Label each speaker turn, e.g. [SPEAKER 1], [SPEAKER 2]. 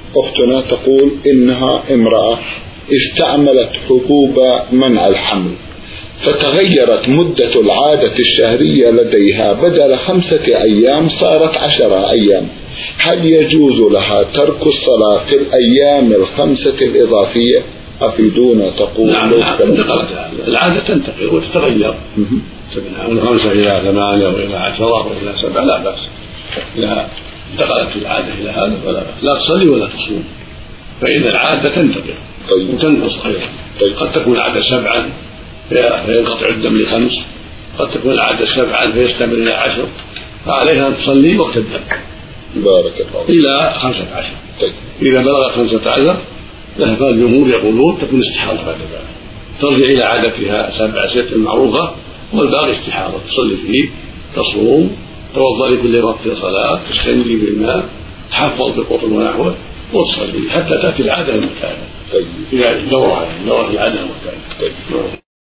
[SPEAKER 1] أختنا تقول إنها امرأة استعملت حبوب منع الحمل، فتغيرت مدة العادة الشهرية لديها، بدل 5 أيام صارت 10 أيام، هل يجوز لها ترك الصلاة في الأيام 5 الإضافية؟ أفيدونا. تقول
[SPEAKER 2] نعم، العادة تنتقل وتتغير من 5 إلى 8 وإلى 10 وإلى 7 لا بأس، إذا انتقلت العادة إلى هذا فلا بأس، لا تصلي ولا تصوم، فإن العادة تنتقل وتنقص أيضا. قد تكون العادة 7 فينقطع الدم ل5، قد تكون العادة 7 فيستمر إلى 10، فعليها أن تصلي وقت الدم
[SPEAKER 1] بارك الله
[SPEAKER 2] إلى 15. إذا بلغت 15 فالجمهور يقولون تكون استحاضة بعد ذلك، ترجع إلى عادتها 7 6 المعروفة، والباقي استحاضة تصلي فيه، تصوم، توضأ لكل وقت صلاة، تستنجي بالماء، تحفظ بالقطن ونحوه، وتصلي حتى تأتي العادة المعتادة إذا دورت العادة المعتادة.